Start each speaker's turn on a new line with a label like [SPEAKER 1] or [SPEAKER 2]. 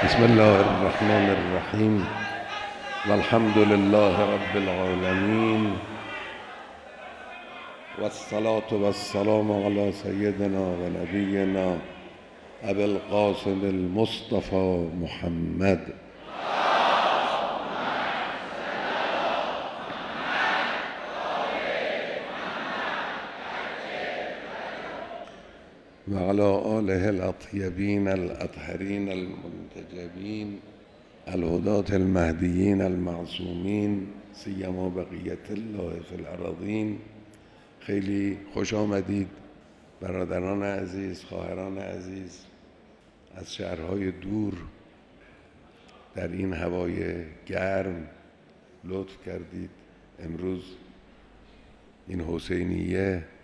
[SPEAKER 1] بسم الله الرحمن الرحیم والحمد لله رب العالمین والصلاة والسلام علی سیدنا و نبینا ابی القاسم المصطفى محمد. و علی آله الاطیبین الاطهرین المنتجبین الهداة المهدیین المعصومین سیما بقیة الله فی الارضین. خیلی خوش آمدید برادران عزیز، خواهران عزیز از شهرهای دور. در این هوای گرم لطف کردید امروز این حسینیه